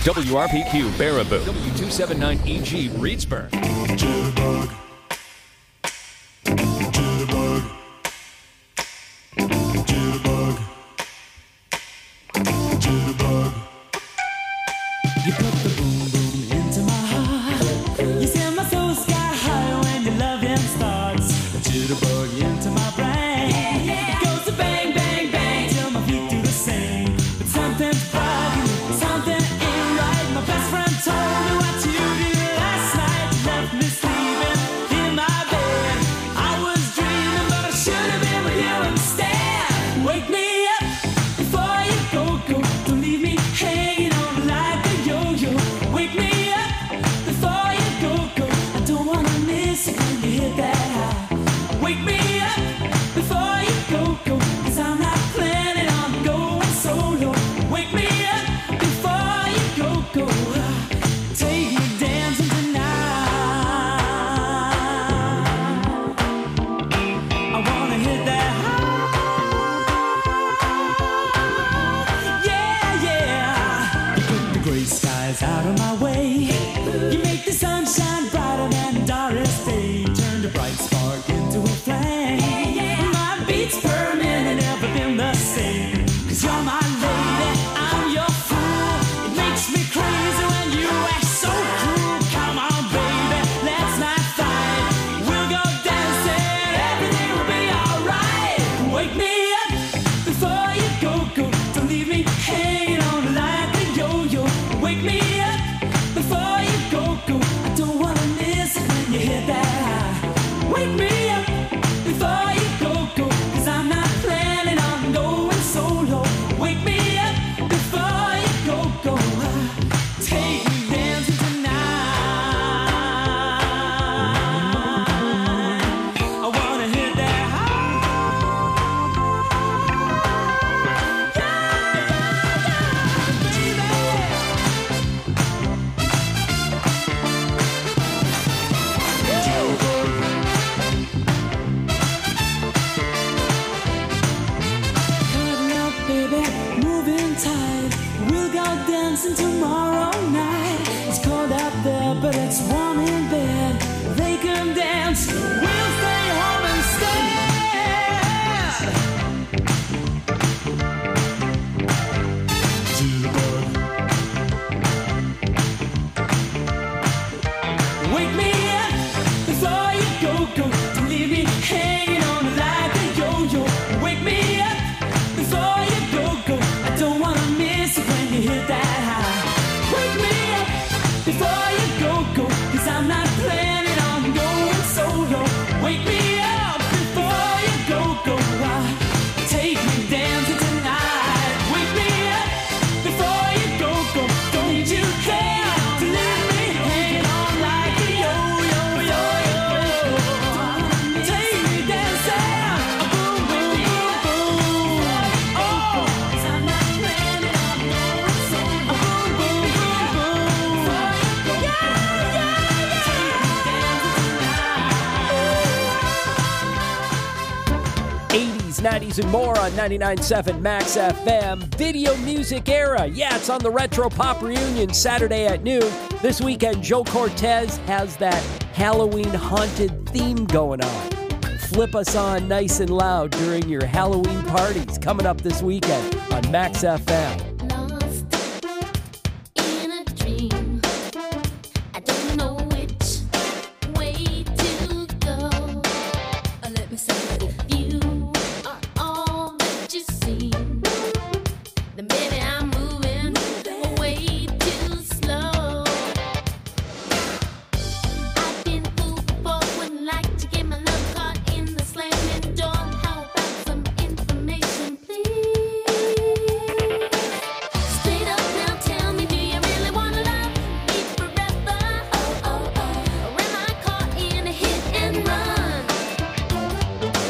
WRPQ Baraboo, W279EG Reedsburg. Jitterbug. Jitterbug. Jitterbug. Jitterbug. You put the boom boom into my heart. You send my soul sky high when your loving starts. A jitterbug into my brain. It goes to bang, bang, bang till my feet do the same. But something's bugging, something ain't right. My best friend told me what you did last night. You left me sleeping in my bed. I was dreaming, but I should have been with you instead. Wake me up before you go. Don't leave me hanging on like a yo-yo. Wake me up before you go. I don't wanna miss it when you hit that high. Wake me up before you go. Cause I'm not planning on going solo. Wake me up before you go. Take me dancing tonight. I wanna hit that high. Yeah. You put the gray skies out of my way. You make the sunshine brighter than Doris Day. Turned a bright spark into a flame. My beats per minute never been the same. Cause you're my lady, I'm your fool. It makes me crazy when you act so cruel. Come on, baby, let's not fight. We'll go dancing, everything will be alright. Wake me up before you go. Don't leave me hanging on like a yo-yo. Wake me up before you go. I don't wanna miss it when you hit that high. Wake me up before you go. Cause I'm not planning on going solo. Wake me up before you go. Take me dancing tonight. I wanna hit that Cutting up, baby, moving tight. We'll go dancing tomorrow night. It's cold out there, but it's warm in bed. They can dance, we'll stay home instead. Jitterbug. Wake me up before you go. Don't leave me hanging on like a yo-yo. Wake me up before you go. I don't wanna miss it when you hit that high. Wake me up before you go. Cause I'm not planning on going solo. Wake me up before you go. Take me dancing tonight. Wake me up before you go. Don't you care to leave me hanging on like a yo-yo. Take me dancing. Boom, boom, boom, boom. Oh, 'cause I'm not planning on going solo. Boom, boom, boom, boom. Yeah. Take me dancing tonight. 80s, 90s, and more on 99.7 Max FM. Video Music Era. Yeah, it's on the Retro Pop Reunion Saturday at noon. This weekend, Joe Cortez has that Halloween haunted theme going on. Flip us on nice and loud during your Halloween parties coming up this weekend on Max FM. Lost in a dream. I don't know which way to go. Let me say, if you are all that you seem, then baby I'm moving way too slow. I've been fooled before, wouldn't like to get my love caught in the slamming door. How about some information, please? Straight up now, tell me, do you really wanna love me forever? Oh, oh, oh. Or am I caught in a hit and run?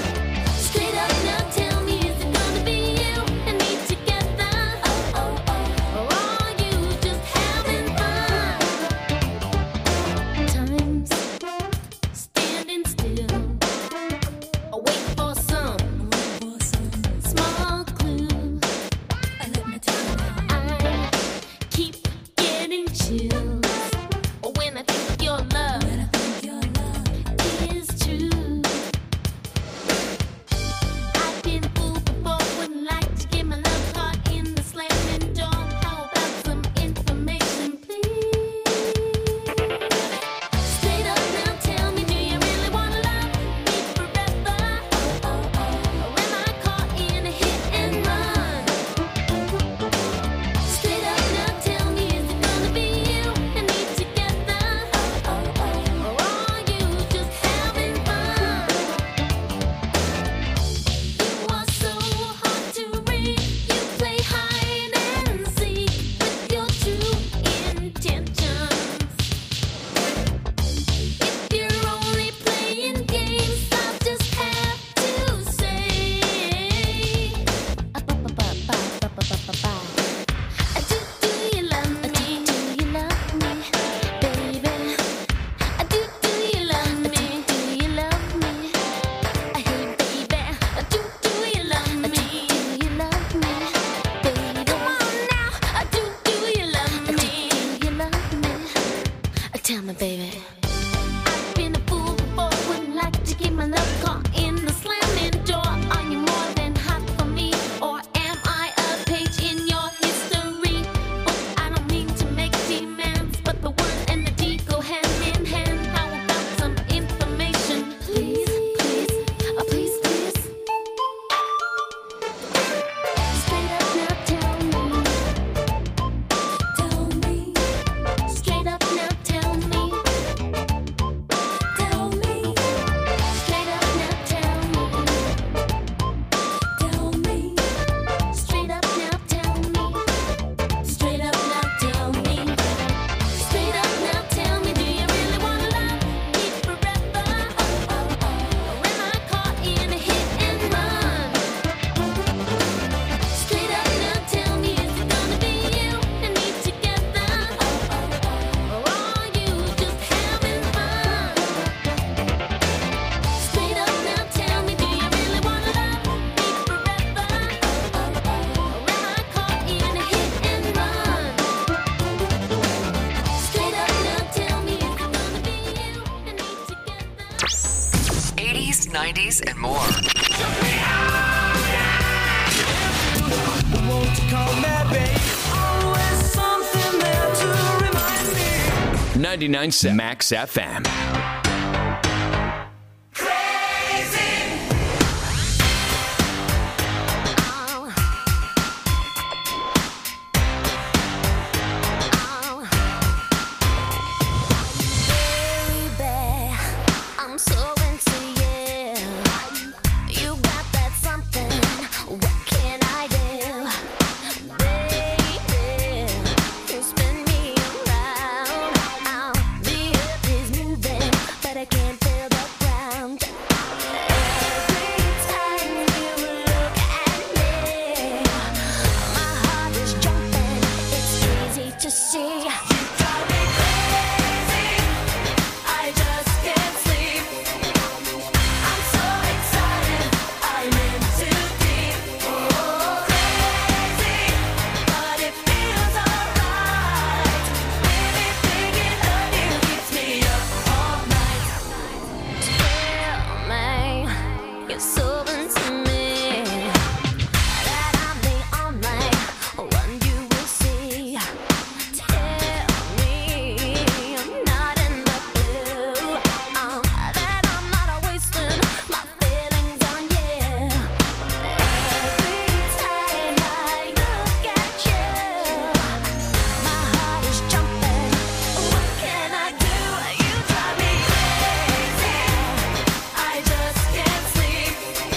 80s, 90s, and more. Won't you call me, babe? Always something there to remind me. 99.7 Max FM. I'm so into you. You got that something. What can I do? Baby, you spin me around. The earth is moving, but I can't feel the ground. Every time you look at me, my heart is jumping. It's easy to see. You drive me crazy. I just can't sleep. I'm so excited. I'm in too deep. Oh, crazy, but it feels alright. Really thinking of you keeps me up all night. Tell me you're so into me that I'm the only one you will see. Tell me I'm not in the blue. That I'm not wasting my feelings on you. Every time I look at you, my heart is jumping. What can I do? You drive me crazy. I just can't sleep.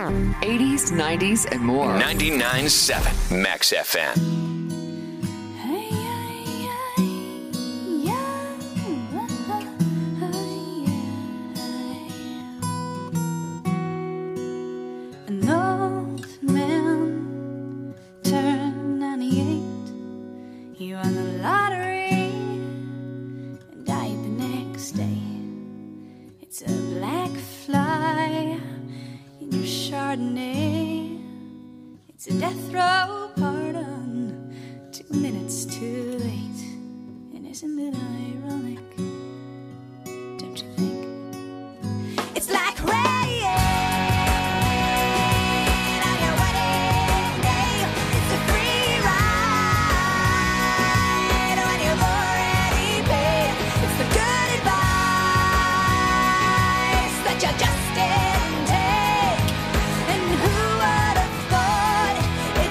80s, 90s, and more. 99.7 Max FM. An old man turned 98. He won the lottery and died the next day. It's a black fly in your Chardonnay. It's a death row pardon, 2 minutes too late. And isn't it ironic? Don't you think? It's like rain on your wedding day. It's a free ride when you've already paid. It's the good advice that you just didn't take. And who would have thought it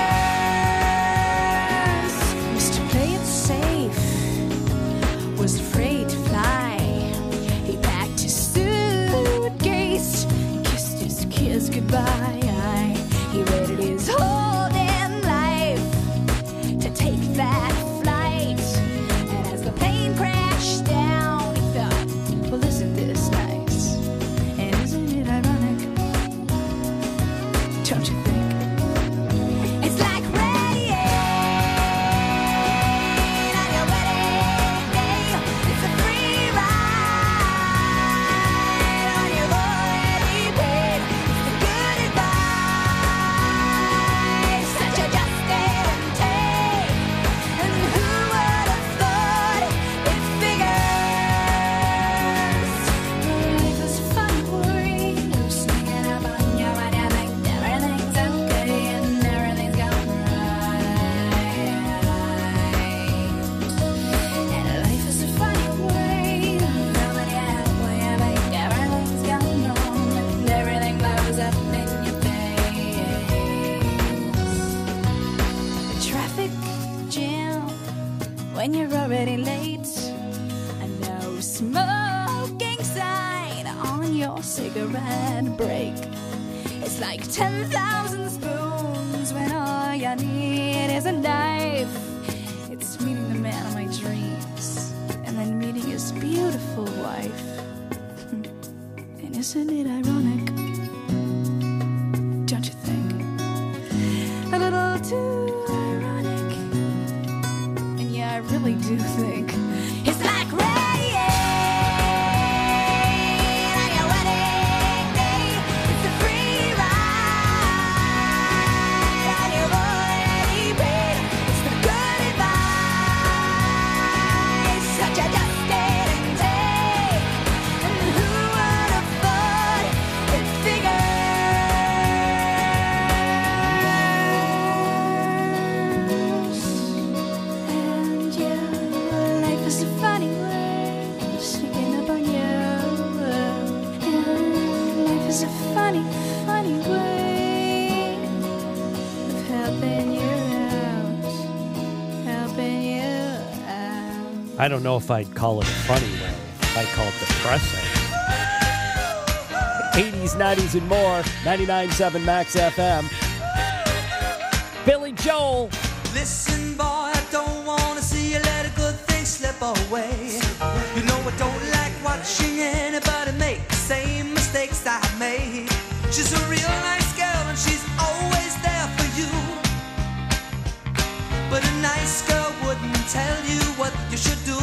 figures? Mr. Play It Safe was afraid to fly. He packed his suitcase, kissed his kids goodbye. He waited his whole damn life to take that flight. And as the plane crashed down, he thought, well, isn't this nice? And isn't it ironic? Don't you think? It's like rain on your wedding day. It's a free ride when you've already paid. It's the good advice that you just didn't take. And who would have thought it figures? Life is fun for you, sneaking up on you when you think everything's okay and everything's going right. And life is a funny way of coming out when you think everything's going wrong and everything blows up in your face. The traffic jam when you're already late. A no smoking sign on your cigarette break. It's like 10,000 spoons when all you need is a knife. It's meeting the man of my dreams and then meeting his beautiful wife. And isn't it ironic? Don't you think? A little too ironic. And yeah, I really do think it's like rain on your wedding day. It's a free ride and you've already paid. It's the good advice that you just didn't take. And who would have thought it figures? And yeah, life is a funny way of sneaking up on you. And life is a funny, funny way of helping you out. Helping you out. I don't know if I'd call it a funny way. I'd call it depressing. 80s, 90s, and more. 99.7 Max FM. Billy Joel. Listen, boy, I don't want to see you let a good thing slip away. You know I don't like watching anybody make the same mistakes I made. She's a real nice girl and she's always there for you. But a nice girl wouldn't tell you what you should do.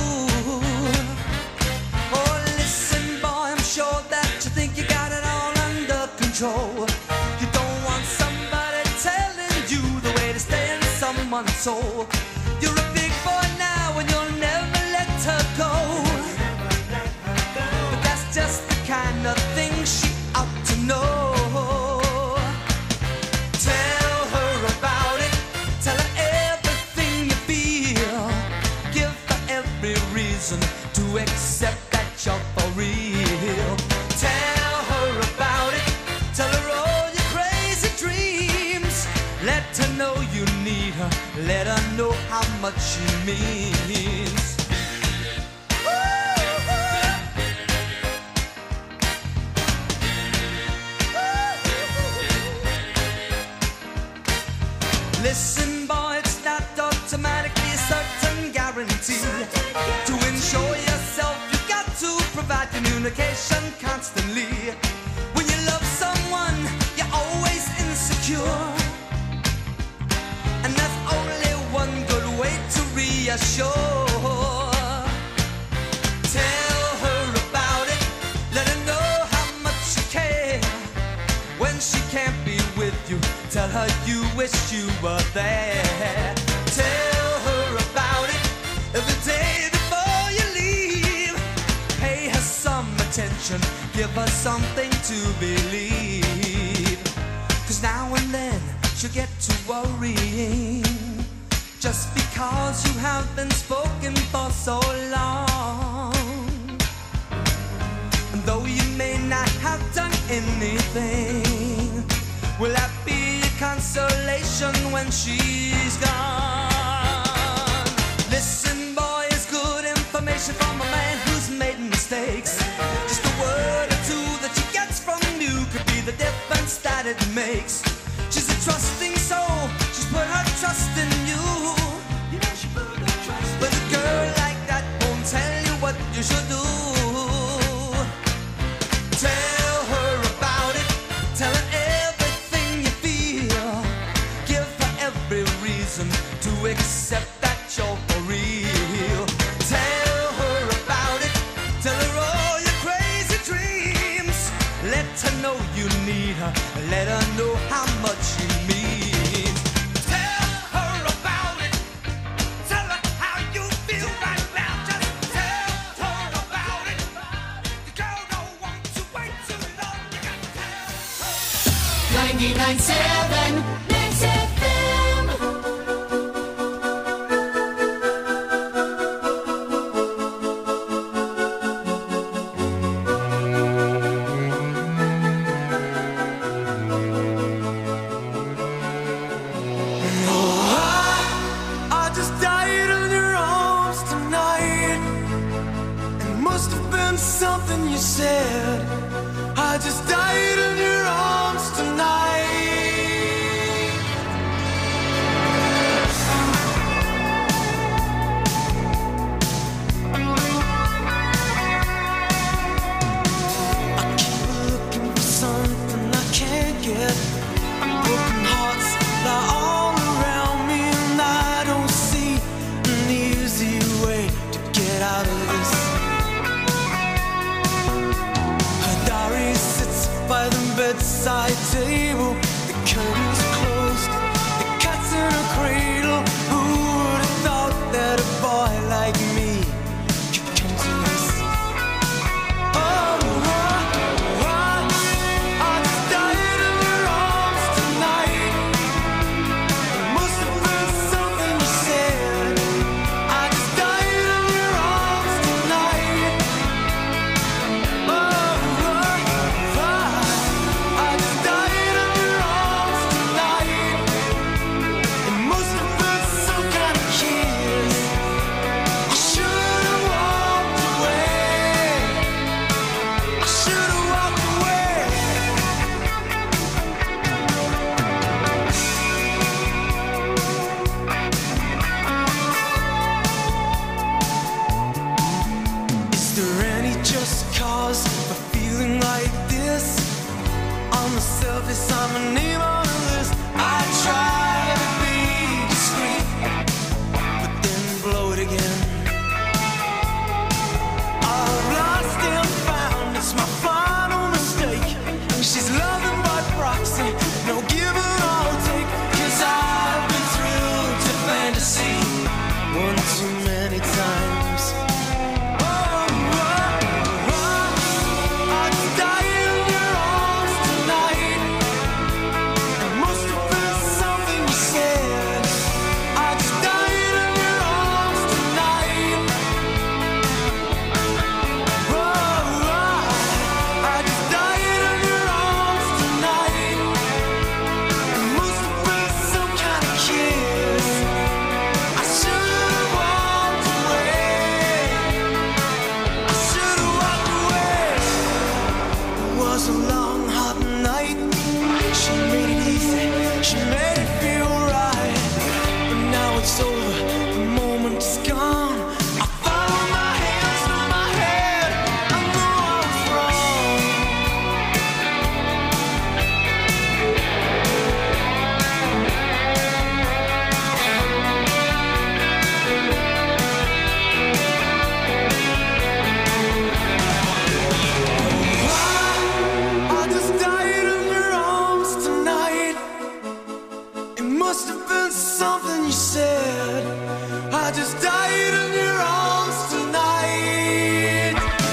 Oh, listen, boy, I'm sure that you think you got it all under control. You don't want somebody telling you the way to stay in someone's soul. You're a big boy now and you'll never let her go. But that's just the kind of thing she ought to know. Tell her about it. Tell her everything you feel. Give her every reason to accept that you're for real. Tell her about it. Tell her all your crazy dreams. Let her know you need her. Let her know how much she means. Listen, boy, it's not automatically a certain guarantee. To ensure yourself, you got to provide communication constantly. When you love someone, you're always insecure, and that's only one good way to reassure. Tell her about it, let her know how much you care. When she can't be with you, tell her you wish you were there. Tell her about it every day before you leave. Pay her some attention, give her something to believe. 'Cause now and then she'll get to worrying, just because you have been spoken for so long. And though you may not have done anything, will that be a consolation when she's gone? Listen, boy, it's good information from a man who's made mistakes. Just a word or two that she gets from you could be the difference that it makes. She's a trusting soul, she's put her trust in you. You know she put her trust in you. But a girl like that won't tell you what you should do. Tell her about it, tell her everything you feel. Give her every reason to accept that you're for real. Tell her about it, tell her all your crazy dreams. Let her know you need her, let her know how much you mean. Tell her about it, tell her how you feel right now. Just tell her about it. The girl don't want to wait too long. You got to tell her. 99.7 Max FM. I just died in your arms tonight. It must have been something you said. I just died in your arms tonight. I keep looking for something I can't get. Broken hearts lie all around me, and I don't see an easy way to get out of this. Her diary sits by the bedside table. The curtains closed, the cat's in a cradle. Who would have thought that a boy like me could come to this? I just died in your arms tonight. It must have been something you said. I just died in your arms tonight. I just died in your arms tonight. It must have been some kind of kiss. I should have walked away. I should have walked away. Is there any just cause for feeling like this? On the surface, I'm a name on a list. I try to be discreet, but then blow it again. I've lost and found, it's my final mistake. She's loving by proxy, no give and I'll take. 'Cause I've been thrilled to fantasy one too many times. I just died in your arms tonight. It must have been something you said. I just died in your arms tonight. I just died in your arms tonight. It must have been some kind of kiss. I should have walked away. I should have walked away. It was a long, hot night. She made it easy. She made it feel right. you said I just died in your arms tonight.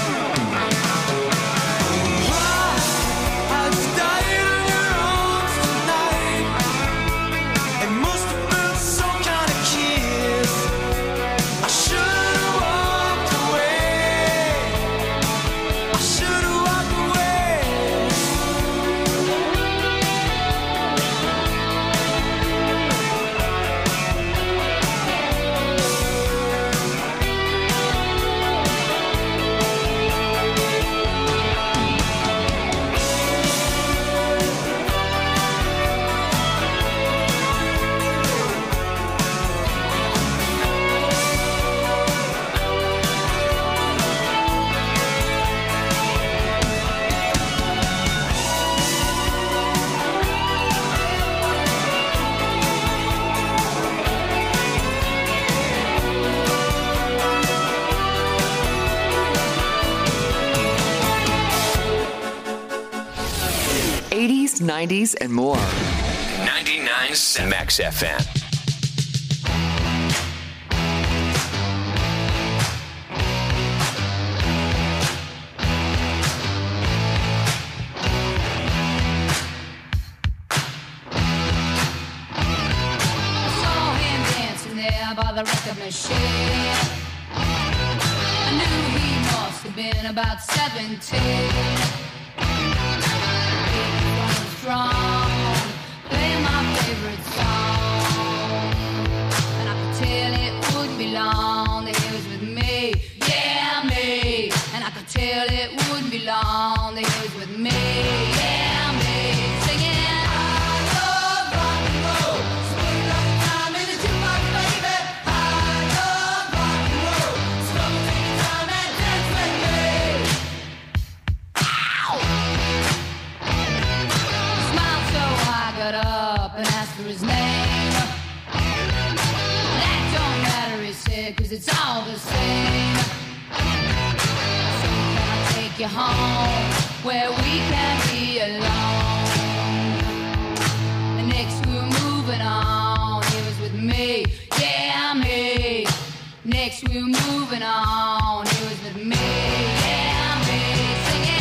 I just died in your arms tonight. It must have been some kind of kiss. I should have walked away. I should have walked away. 80s, 90s, and more. 99.7 Max FM. By the record machine, I knew he must have been about 17. He was strong, playing my favorite song, and I could tell it wouldn't be long that he was with me, yeah me. And I could tell it wouldn't be long that he was with me, yeah me. Singing. And asked for his name. That don't matter, he said, 'cause it's all the same. So can I take you home where we can be alone? And next we were moving on. He was with me, yeah me. Next we were moving on. He was with me, yeah me. Singing.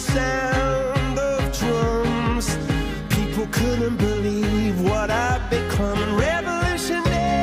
sound of drums. People couldn't believe what I'd become. Revolutionaries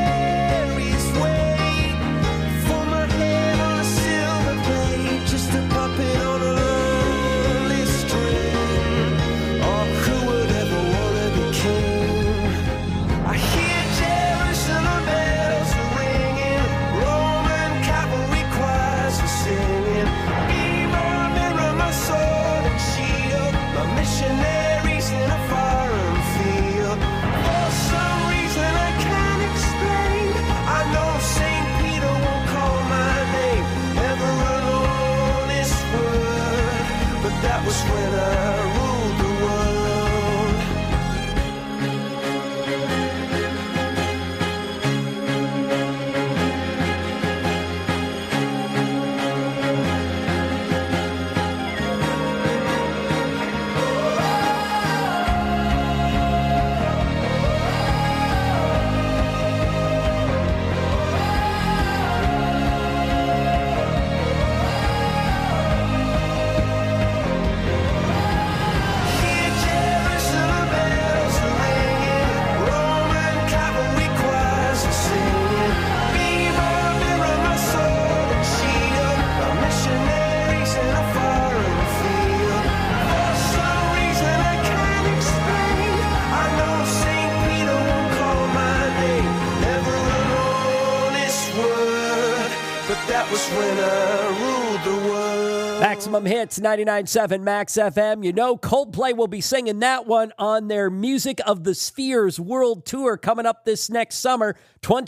wait for my head on a silver plate, just a puppet on a lonely string. Oh, who would ever want to be king? I hear Jerusalem bells ringing, Roman cavalry choirs are singing. Be my mirror, my sword and shield, my missionaries in a foreign field. For some reason I can't explain, I know St. Peter won't call my name ever an honest word, but that was when I ruled the world. Hear Jerusalem bells ringing, Roman cavalry choirs are singing. Be my mirror, my sword and shield, my missionaries in a foreign field. For some reason I can't explain, I know St. Peter won't call my name ever an honest word, but that was when I ruled the world. Maximum Hits, 99.7 Max FM. You know Coldplay will be singing that one on their Music of the Spheres World Tour coming up this next summer,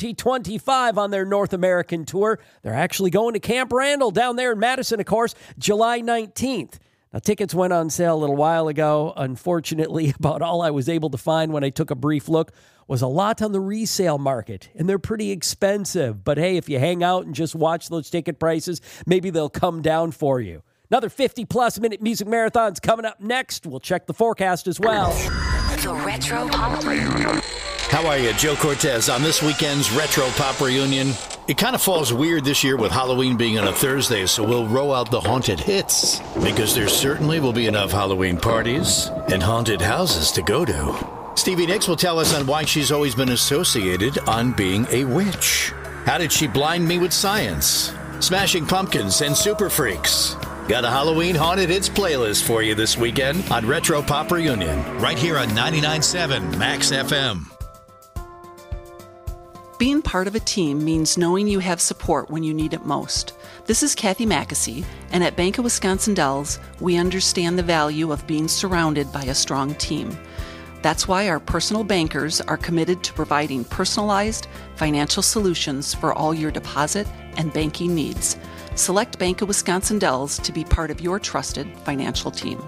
2025 on their North American tour. They're actually going to Camp Randall down there in Madison, of course, July 19th. Now, tickets went on sale a little while ago. Unfortunately, about all I was able to find when I took a brief look was a lot on the resale market, and they're pretty expensive. But hey, if you hang out and just watch those ticket prices, maybe they'll come down for you. Another 50-plus minute music marathon's coming up next. We'll check the forecast as well. The Retro Pop Reunion. How are you? Joe Cortez on this weekend's Retro Pop Reunion. It kind of falls weird this year with Halloween being on a Thursday, so we'll roll out the haunted hits, because there certainly will be enough Halloween parties and haunted houses to go to. Stevie Nicks will tell us on why she's always been associated on being a witch. How did she blind me with science? Smashing Pumpkins and Super Freaks. Got a Halloween Haunted Hits playlist for you this weekend on Retro Pop Reunion, right here on 99.7 Max FM. Being part of a team means knowing you have support when you need it most. This is Kathy Mackesy, and at Bank of Wisconsin Dells, we understand the value of being surrounded by a strong team. That's why our personal bankers are committed to providing personalized financial solutions for all your deposit and banking needs. Select Bank of Wisconsin Dells to be part of your trusted financial team.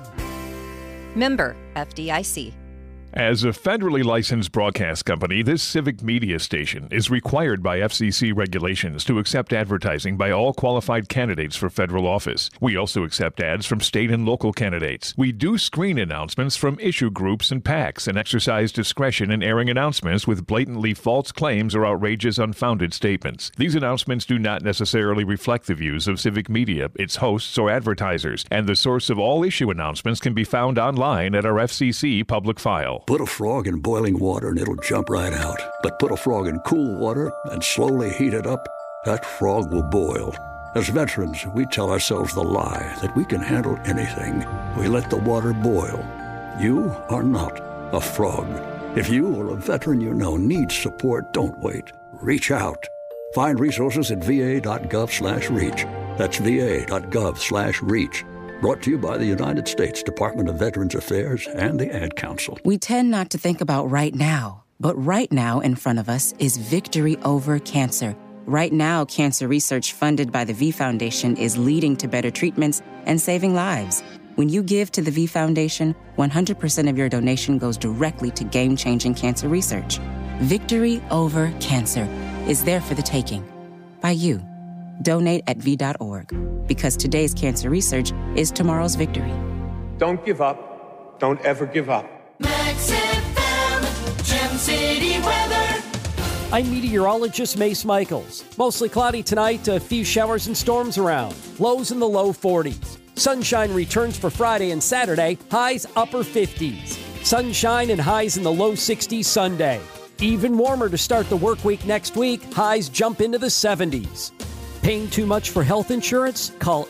Member FDIC. As a federally licensed broadcast company, this civic media station is required by FCC regulations to accept advertising by all qualified candidates for federal office. We also accept ads from state and local candidates. We do screen announcements from issue groups and PACs and exercise discretion in airing announcements with blatantly false claims or outrageous, unfounded statements. These announcements do not necessarily reflect the views of civic media, its hosts, or advertisers, and the source of all issue announcements can be found online at our FCC public file. Put a frog in boiling water and it'll jump right out. But put a frog in cool water and slowly heat it up, that frog will boil. As veterans, we tell ourselves the lie that we can handle anything. We let the water boil. You are not a frog. If you or a veteran you know needs support, don't wait. Reach out. Find resources at va.gov/reach. That's va.gov/reach. Brought to you by the United States Department of Veterans Affairs and the Ad Council. We tend not to think about right now, but right now in front of us is victory over cancer. Right now, cancer research funded by the V Foundation is leading to better treatments and saving lives. When you give to the V Foundation, 100% of your donation goes directly to game-changing cancer research. Victory over cancer is there for the taking. By you. Donate at V.org. Because today's cancer research is tomorrow's victory. Don't give up. Don't ever give up. Max FM, Gem City weather. I'm meteorologist Mace Michaels. Mostly cloudy tonight, a few showers and storms around. Lows in the low 40s. Sunshine returns for Friday and Saturday, highs upper 50s. Sunshine and highs in the low 60s Sunday. Even warmer to start the work week next week, highs jump into the 70s. Paying too much for health insurance? Call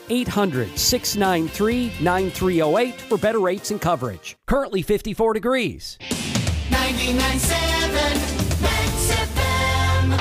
800-693-9308 for better rates and coverage. Currently 54 degrees. 99.7 Max FM.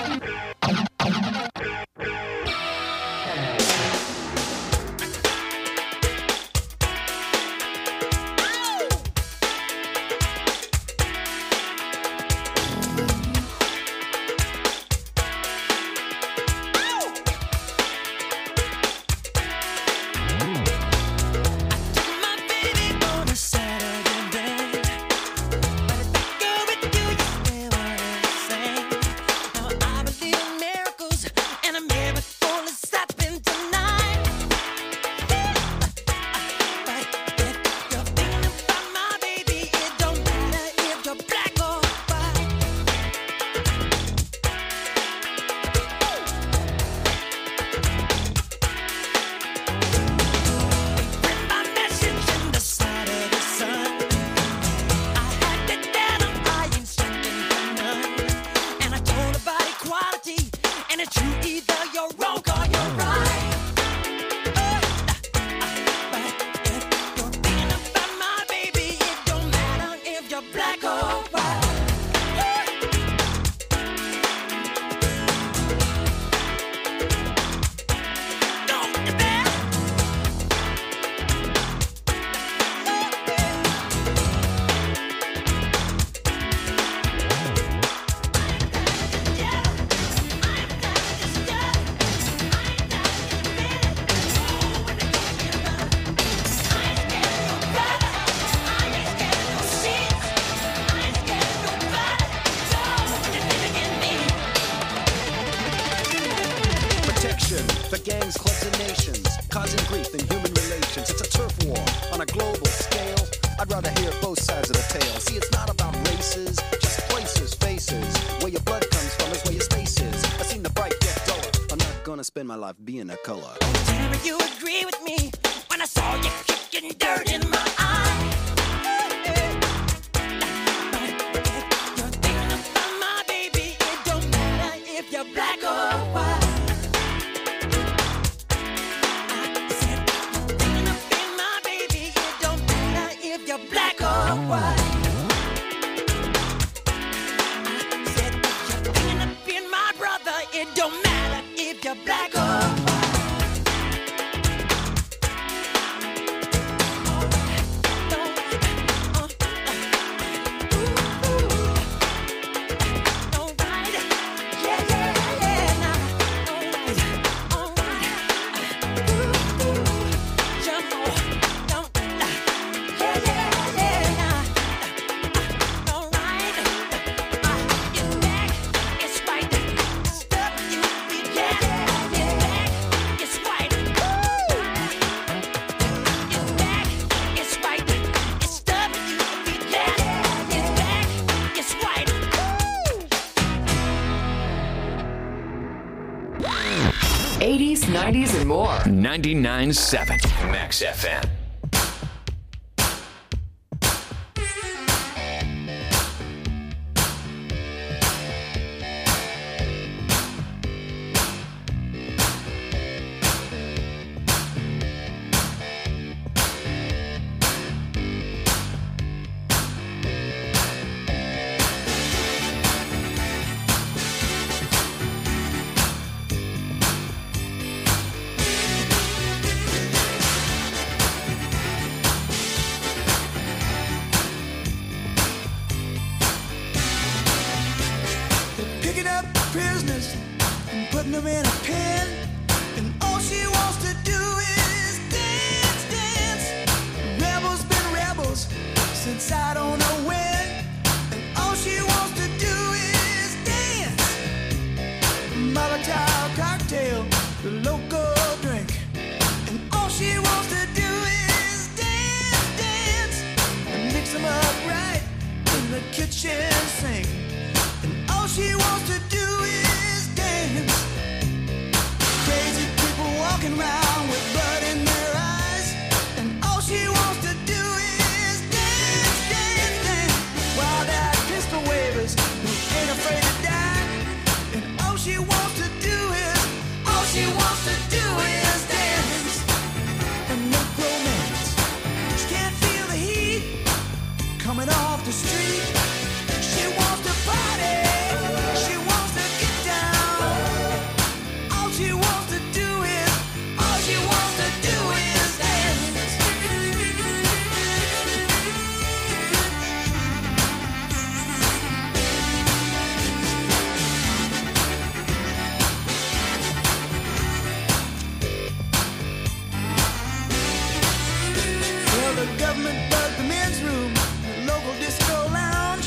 The gangs, clubs, and nations, causing grief in human relations. It's a turf war on a global scale. I'd rather hear both sides of the tale. See, it's not about races, just places, faces. Where your blood comes from is where your space is. I've seen the bright get duller. I'm not gonna spend my life being a color. Tell me you agree with me when I saw you kicking dirt in my eye. You're thinking about my baby. It don't matter if you're black or white. Black or white. I said if you're thinking of being my brother, it don't matter if you're black or white. '80s, '90s, and more. 99.7 Max FM. Prisoners and putting them in a pen, and all she wants to do is dance, dance. Rebels been rebels since I don't know when, and all she wants to do is dance. Molotov cocktail, the local drink, and all she wants to do is dance, dance, and mix them up right in the kitchen sink, and all she wants to do is dance. Crazy people walking around with blood in their eyes, off the street. She wants to party. She wants to get down. All she wants to do is dance. Well, the government bugged the men's room, the local disco lounge.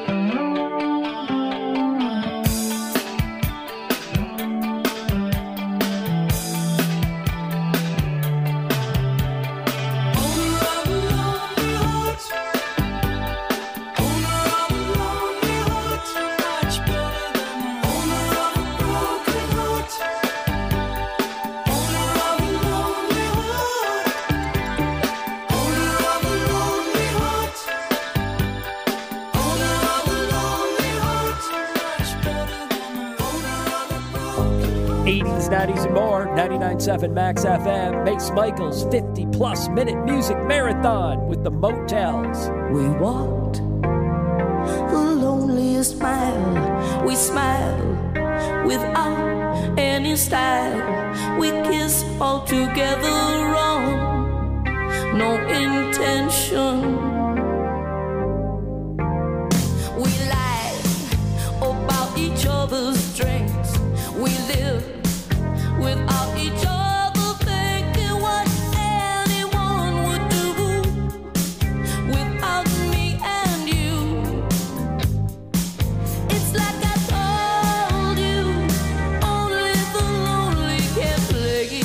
'80s, '90s, and more. 99.7 Max FM. Mace Michaels' 50-plus minute music marathon with the Motels. We walked the loneliest mile. We smiled without any style. We kissed all together wrong. No intention. We lied about each other's strengths. We lived without each other, thinking what anyone would do without me and you. It's like I told you, only the lonely can play.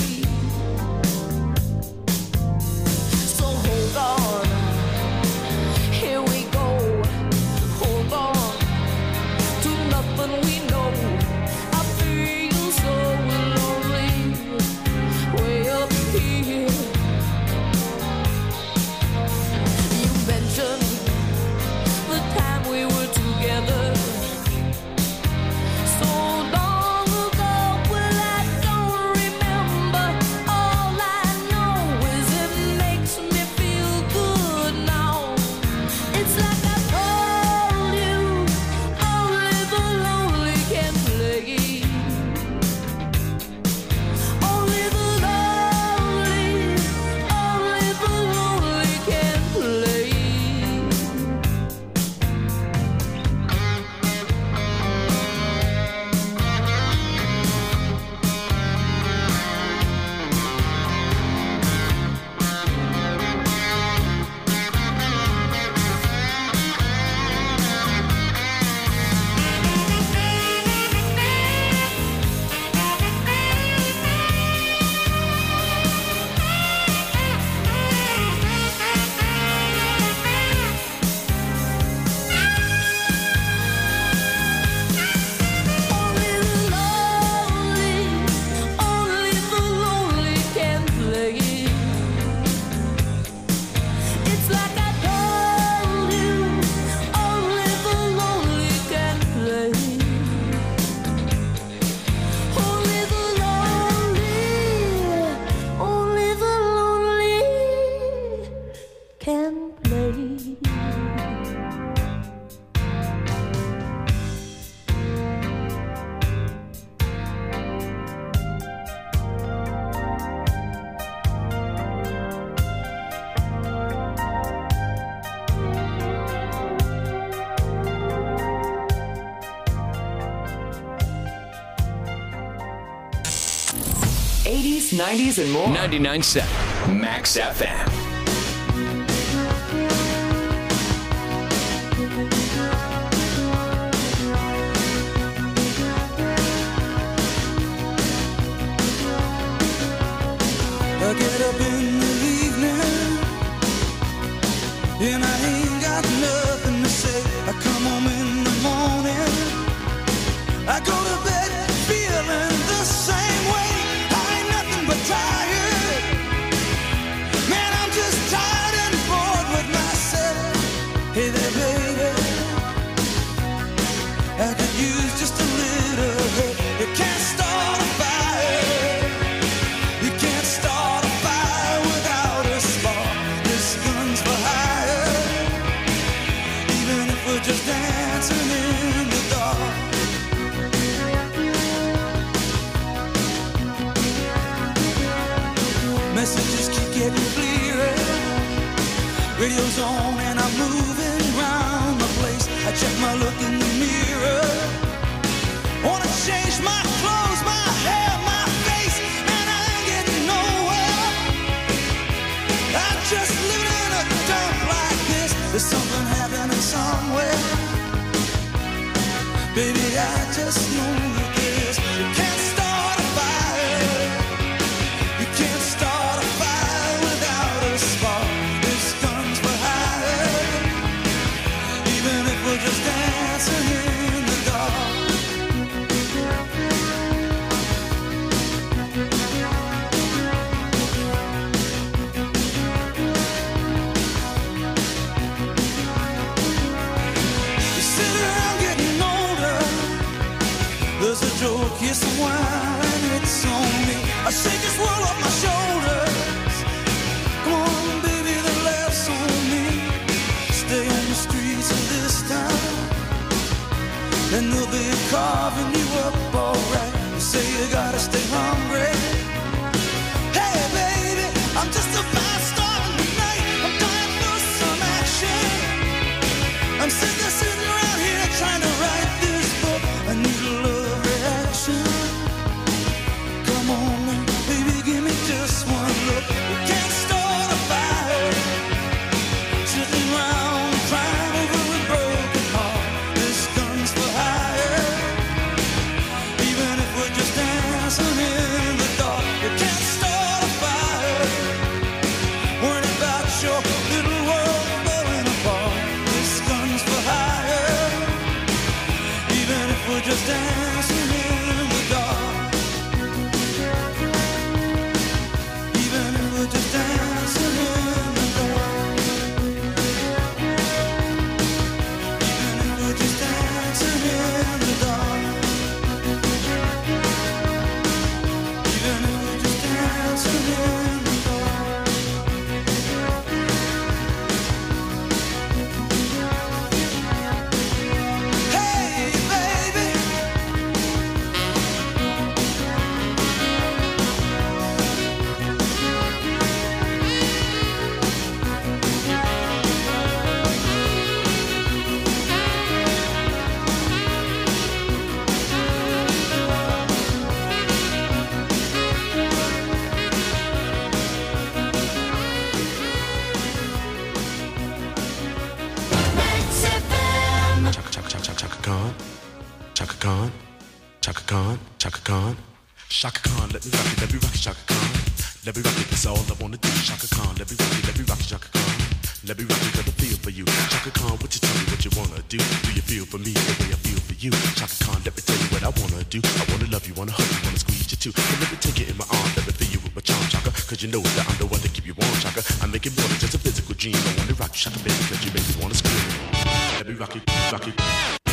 So hold on, here we go. Hold on to nothing we know. I feel so lonely, way up here. You mentioned the time we were together so long ago. Well, I don't remember. All I know is it makes me feel good now. It's like I told you, only the lonely can play. Only the lonely can play. Only the lonely can play. It's like I told you, only the lonely can play. Only the lonely can play. '80s, '90s, and more. 99.7 Max FM. I get up in the evening and I ain't got nothing to say. I come home in the morning, I go to bed feeling the same way. I ain't nothing but tired. Man, I'm just tired and bored with myself. Hey there, baby, I could use just a little help. You can't start a fire. You can't start a fire without a spark. This gun's for hire, even if we're just dancing in the dark. Messages keep getting clearer. Radio's on and I'm moving around the place. I check my look in the mirror. Wanna change my clothes, my hair, my face, and I ain't getting nowhere. I'm just living in a dump like this. There's something happening somewhere. Baby, I just know that this you can't start a fire. You can't start a fire without a spark. This gun's for hire. Even if we're just dancing in the dark. You sit around getting older. There's a joke, kiss and wine, it's on me. I shake this world off my shoulders. Come on, baby, the laughs on me. Stay on the streets of this town, and they'll be carving you up alright. You say you gotta stay hungry. Hey, baby, I'm just a fast star in the night. I'm dying for some action. I'm sitting around here trying to write this book. I need a love reaction. Come on, baby, give me just one look. You can't start a fire sitting around crying over a broken heart. This gun's for hire. Even if we're just dancing in the dark, you can't start a fire. Worrying about your little world falling apart. This gun's for hire. Even if we're just dancing in the dark. Even if we're just dancing in the dark. Even if we're just dancing in the dark. Even if we're just dancing in the dark. Hey, baby. Chaka Khan, Chaka Khan, Chaka Khan, Chaka Khan, Chaka Khan, let me rock it, Chaka Khan. Let me rock it, that's all I wanna do. Chaka Khan, let me rock it, Chaka Khan. Let me rock it, got a feel for you. Chaka Khan, what you tell me what you wanna do? Do you feel for me the way I feel for you? Chaka Khan, let me tell you what I wanna do. I wanna love you, wanna hug you, wanna squeeze you too. And let me take you in my arms, let me feel you with my charm, Chaka. Cause you know that I'm the one to keep you warm, Chaka. I make it more than just a physical dream. I wanna rock you, Chaka, baby, cause you make me wanna scream. Let me rock it, rock it.